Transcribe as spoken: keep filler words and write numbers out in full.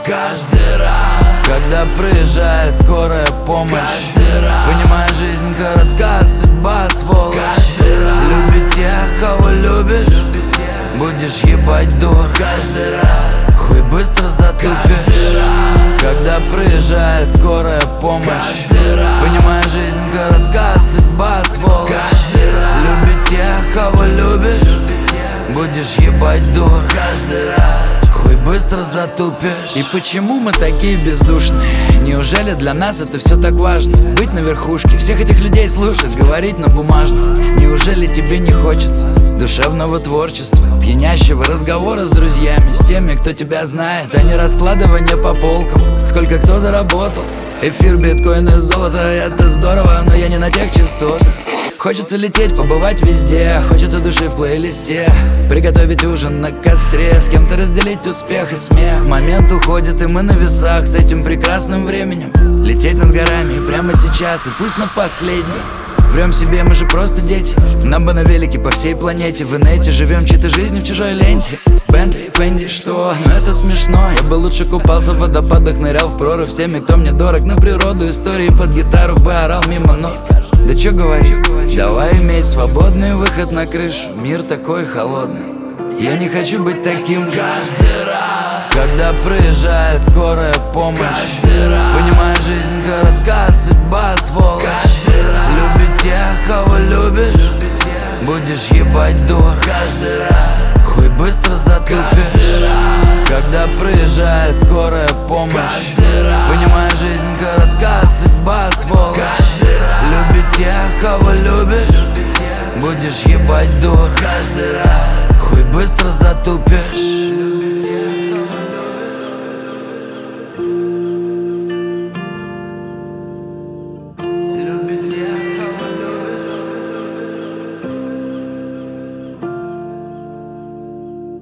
каждый раз, когда приезжает скорая помощь. каждый раз, понимая, жизнь коротка, судьба сволочь. каждый раз, Люби тех, кого любишь, будешь ебать дур. каждый раз, хуй быстро затупишь, когда приезжает скорая помощь. каждый раз, понимая, жизнь коротка, судьба сволочь. каждый раз, Люби тех, кого любишь, будешь ебать дур. каждый раз, хуй быстро затупишь. И почему мы такие бездушные? Неужели для нас это все так важно? Быть на верхушке, всех этих людей слушать, говорить на бумажном. Неужели тебе не хочется душевного творчества, пьянящего разговора с друзьями, с теми, кто тебя знает, а не раскладывание по полкам? Сколько кто заработал? Эфир, биткоины, золото, это здорово, но я не на тех частотах. Хочется лететь, побывать везде, хочется души в плейлисте, приготовить ужин на костре, с кем-то разделить успех и смех. Момент уходит, и мы на весах с этим прекрасным временем. Лететь над горами прямо сейчас, и пусть на последний. Врем себе, мы же просто дети, нам бы на велике по всей планете. В инете живем чьей-то жизнью в чужой ленте. Бентли, Фенди, что? Ну это смешно. Я бы лучше купался в водопадах, нырял в прорубь с теми, кто мне дорог. На природу, истории под гитару бы орал мимо нос. Да чё говорить, давай иметь свободный выход на крышу. Мир такой холодный, я не хочу быть таким. каждый раз, когда приезжает скорая помощь. каждый раз, понимая, жизнь коротка, судьба сволочь. каждый раз, Люби тех, кого любишь, будешь ебать дур. каждый раз, хуй быстро затупишь, каждый раз, когда приезжает скорая помощь. каждый раз, понимая, жизнь коротка, судьба сволочь. каждый раз, Люби тех, кого любишь, будешь ебать дур. каждый раз, хуй быстро затупишь.